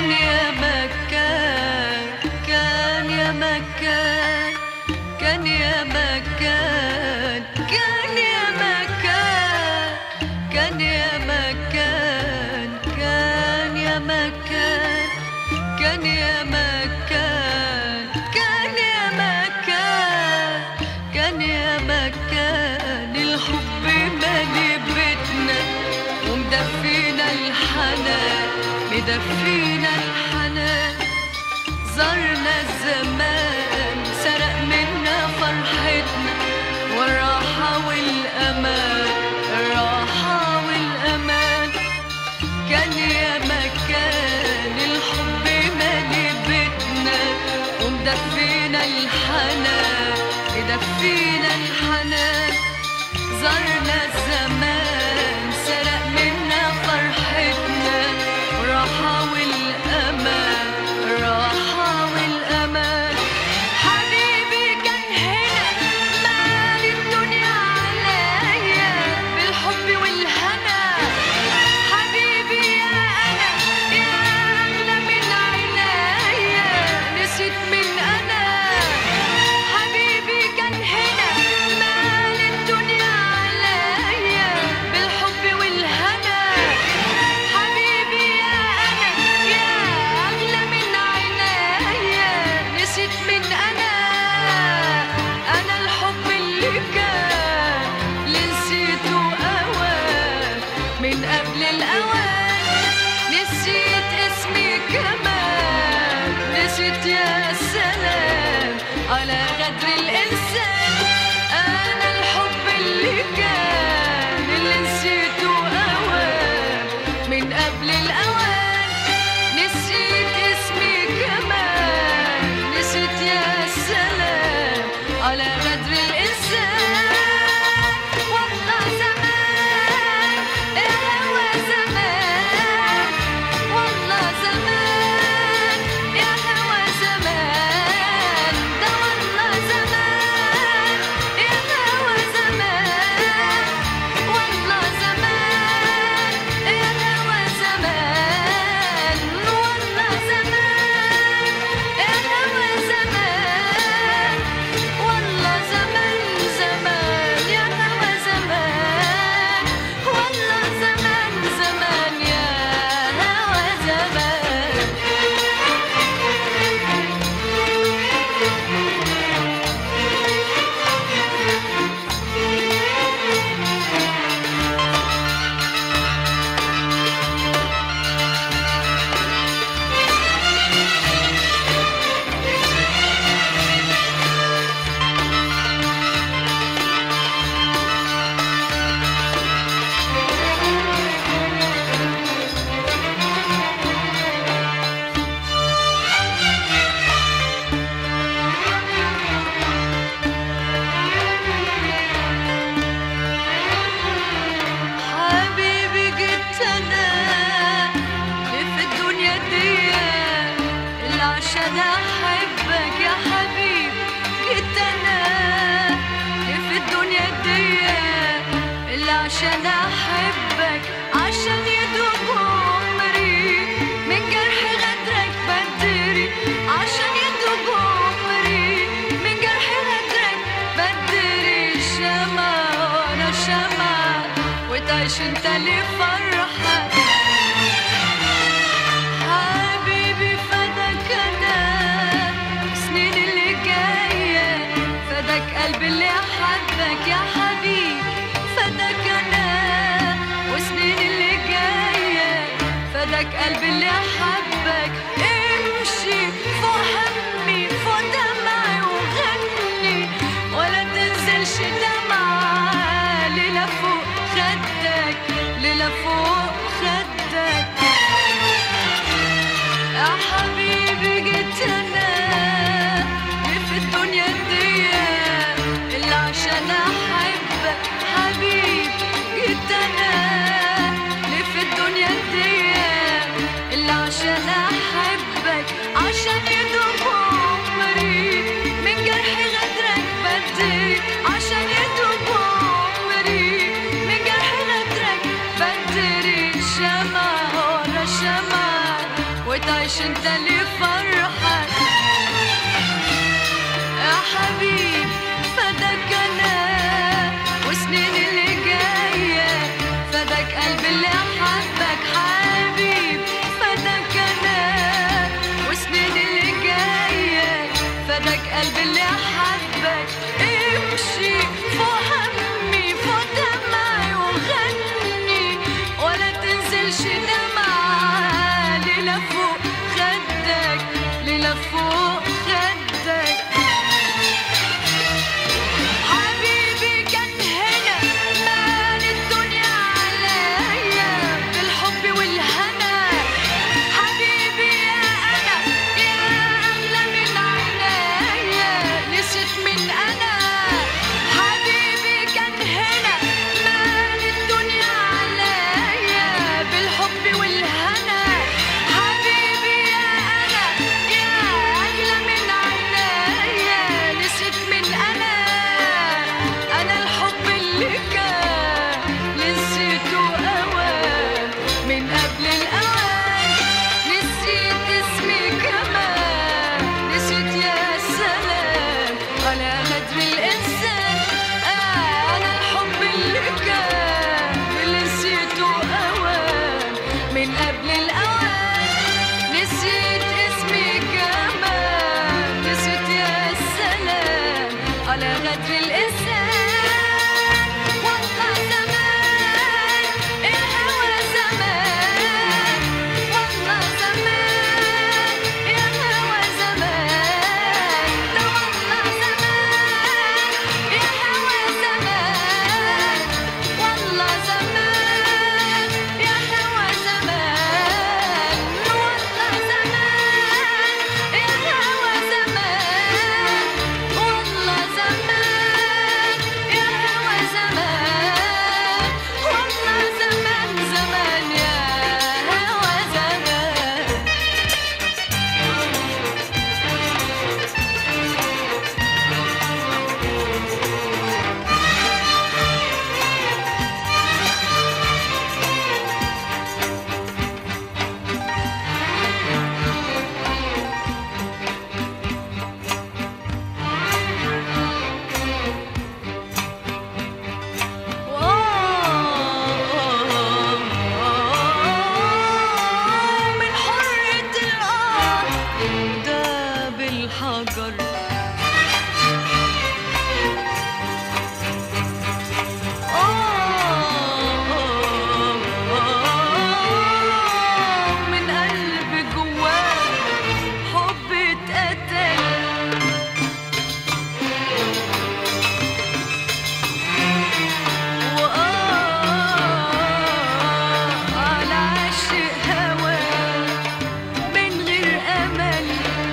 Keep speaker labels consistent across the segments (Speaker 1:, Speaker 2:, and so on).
Speaker 1: كان يا مكان، كان يا مكان، كان يا مكان، كان يا مكان، كان يا مكان، كان يا مكان، كان يا مكان، كان يا مكان، كان يا مكان. الحب مالي بيتنا ومدفينا الحنان، مدفينا الحنان. زارنا الزمان سرق منا فرحتنا والراحة والأمان، الراحة والأمان. كان يا مكان الحب مالي بيتنا ومدفينا الحنان، مدفينا الحنان. زارنا الزمان سرق منا فرحتنا والراحة والأمان، الراحة والأمان. حبيبي كان هنا مال الدنيا عليا بالحب والهنا. حبيبي يا أنا يا أغلى من عينيا، نسيت من أنا. حبيبي كان هنا مال الدنيا عليا بالحب والهنا. حبيبي يا أنا يا أغلى من عينيا، نسيت من أنا. أنا الحب اللي كان اللي نسيته أوان من قبل الأوان. نسيت اسمي كمان، نسيت يا سلام على غدر الإنسان. أنا الحب اللي كان اللي نسيته أوان من قبل الأوان. نسيت اسمي كمان، نسيت يا سلام على غدر الإنسان. والله زمان يا هوا زمان، والله زمان يا هوا زمان. ده والله زمان يا هوا زمان، والله زمان يا هوا زمان، والله زمان يا هوا زمان، والله زمان زمان يا هوا زمان، والله زمان زمان يا هوا زمان. حبيبي جيت أنا اللي في الدنيا دي اللي عشان أحبك يا حبيبي. جيت أنا اللي في الدنيا دي اللي عشان أحبك، عشان يدوب عمري من جرح غدرك بدري. عشان يدوب عمري من جرح غدرك بدري. شمع وأنا شمع وتعيش انت لفرحك. حبيبي فداك انا السنين اللي جايه، فداك قلبي اللي حبك يا حبيبي. فداك انا والسنين اللي جايه، فداك قلبي اللي حبك. امشي فوق همي فوق دمعي وغني، ولا تنزلش دمعة ليلة فوق خدك، ليلة فوق خدك. يا حبيبي جيت أنا اللي في الدنيا دي اللي عشان أحبك حبيبي. جيت أنا اللي في الدنيا دي اللي عشان أحبك، عشان يدوب عمري من جرح غدرك بدري. عشان يدوب عمري من جرح غدرك بدري. وتعيش انت لفرحك يا حبيب. فداك انا وسنين اللي جايه، فداك قلبي اللي حبك حبيب. فداك انا وسنين اللي جايه، فداك قلبي اللي حبك. امشي فوق همي فوق دمعي وغني، ولا تنزلش دمعة ليلة فوق خدك، ليلة فوق خدك. حبيبي كان هنا مال الدنيا عليا بالحب والهنا. حبيبي يا أنا يا أغلى من عينيا، نسيت من أنا. حبيبي كان هنا مال الدنيا عليا بالحب والهنا. حبيبي يا أنا يا أغلى من عينيا، نسيت من أنا. أنا الحب اللي كان نسيته أوان من قبل الأوان. نسيت اسمي كمان، نسيت يا سلام على غدر الإنسان. أنا الحب اللي كان نسيته أوان من قبل الأوان. نسيت اسمي كمان، نسيت يا سلام على غدر الإنسان. والله زمان الهوى زمان، والله زمان يا هوى زمان. ده والله زمان يا هوى زمان، والله زمان يا هوى زمان. والله زمان يا هوى زمان، والله زمان يا هوى زمان. والله زمان زمان يا هوى زمان. من حرة الأرض داب الحجر. من قلب جواه حب اتقتل. على عاشق هواه من غير أمل.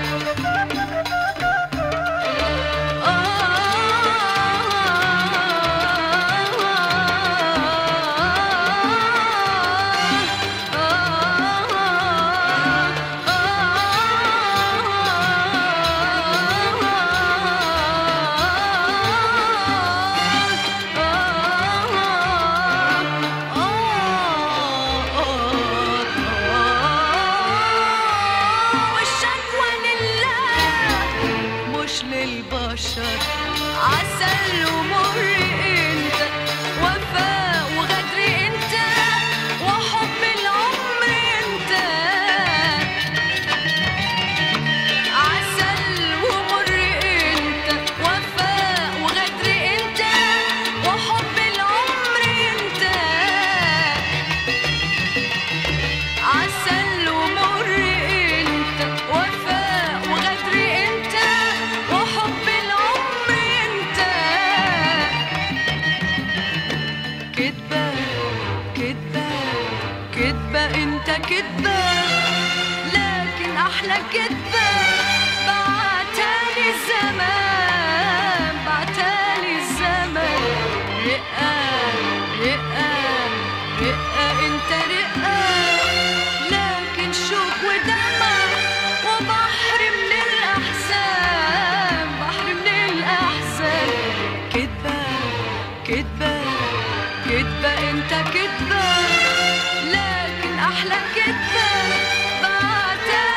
Speaker 1: والشكوى لله مش للبشر. عسل ومر انت، وفاء وغدر انت، وحب العمر انت. عسل ومر انت، وفاء وغدر انت، وحب العمر انت. عسل ومر انت، وفاء وغدر انت، وحب العمر انت. كدبة كدبة كدبة انت كدبة، لكن احلى كدبة بعتالي الزمان، بعتالي الزمان. رقة رقة رقة انت رقة، لكن شوق ودمع وبحر من الأحزان، بحر من الأحزان. كدبة كدبة كدبة انت كدبة، لكن احلى كدبة بعتها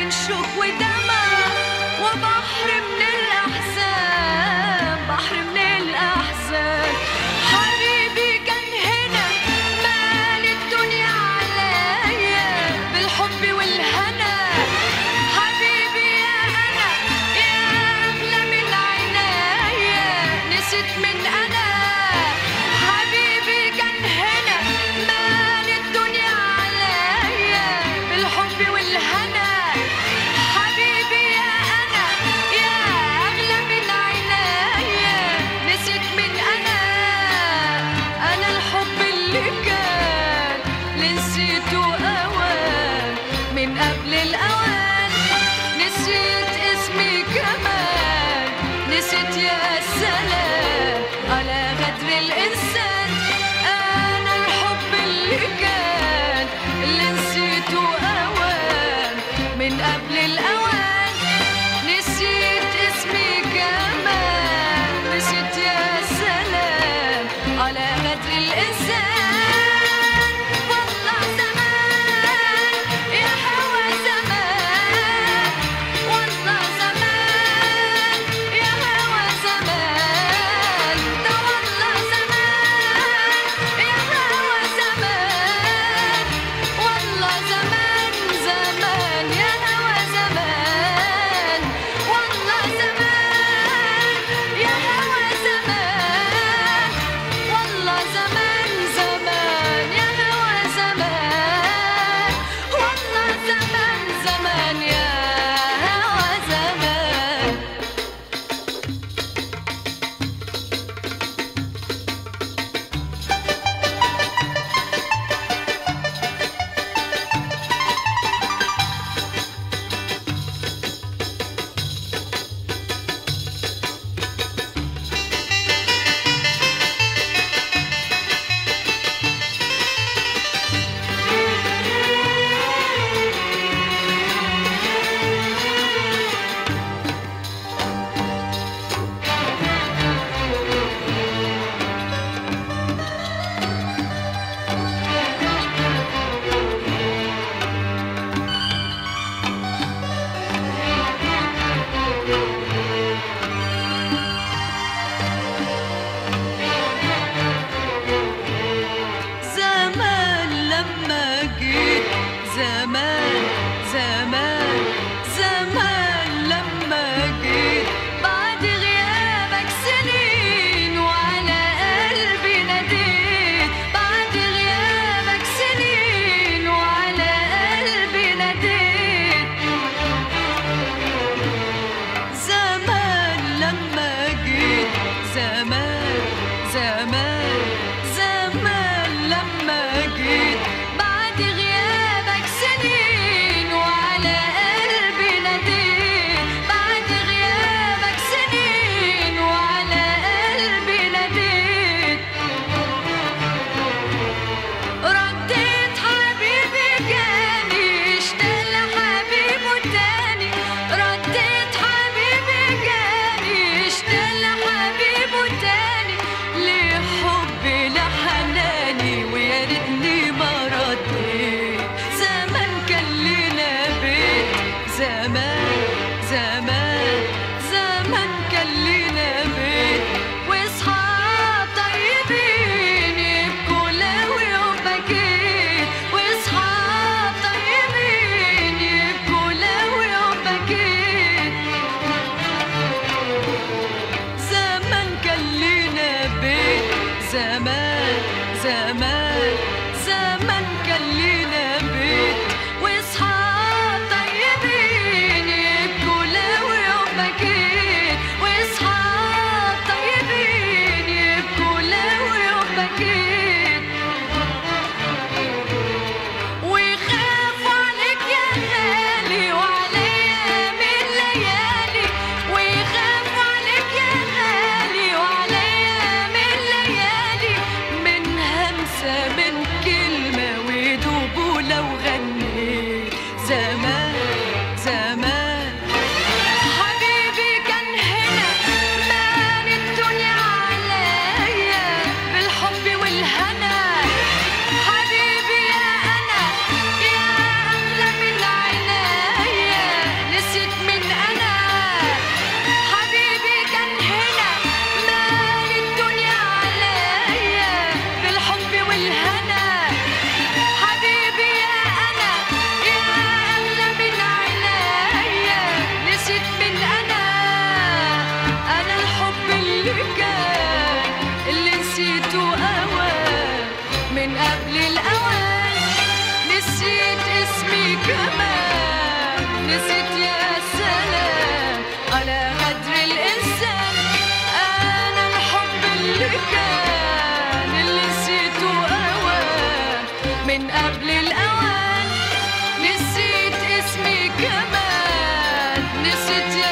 Speaker 1: بين شوق ودمع وبحر من الأحزان، بحر من الأحزان. حبيبي كان هنا مال الدنيا عليا بالحب والهنا. حبيبي يا أنا يا أغلى من عنايا، نسيت من أنا. حبيبي كان هنا مال الدنيا عليا بالحب والهنا. حبيبي يا أنا يا أغلى من عنايا، نسيت من أنا. أنا الحب اللي كان نسيته أوان من قبل الأوان. نسيت اسمي كمان، نسيت يا سلام على غدر الإنسان. أنا الحب اللي كان اللي نسيته أوان من قبل الأوان. نسيت اسمي كمان، نسيت يا سلام على غدر الإنسان. والله زمان يا هوى زمان، والله زمان يا هوى زمان. ده والله زمان يا هوى زمان، والله زمان زمان يا هوى زمان. والله زمان يا هوى زمان، والله زمان زمان يا هوى زمان. والله زمان زمان يا هوى زمان. زمان لما جيت، زمان زمان زمان لما جيت بعد غيابك سنين وعلى قلبي ناديت. بعد غيابك سنين وعلى قلبي ناديت. زمان لما جيت، زمان زمان زمان لما جيت بعد غيابك سنين وعلى قلبي ناديت. بعد غيابك سنين وعلى قلبي ناديت. رديت حبيبي جاني اشتاق لحبيبه تاني. رديت حبيبي جاني اشتاق لحبيبه تاني. ليه حبي لحناني ويا ريتني ما رديت. زمان كان لينا بيت، زمان زمان زمان كان لينا بيت. واصحاب طيبين يبكوا لو يوم بكيت. واصحاب طيبين يبكوا لو يوم بكيت. زمان كان لينا بيت، زمان زمان زمان كان لينا بيت. واصحاب طيبين يبكوا لو يوم بكيت. نسيت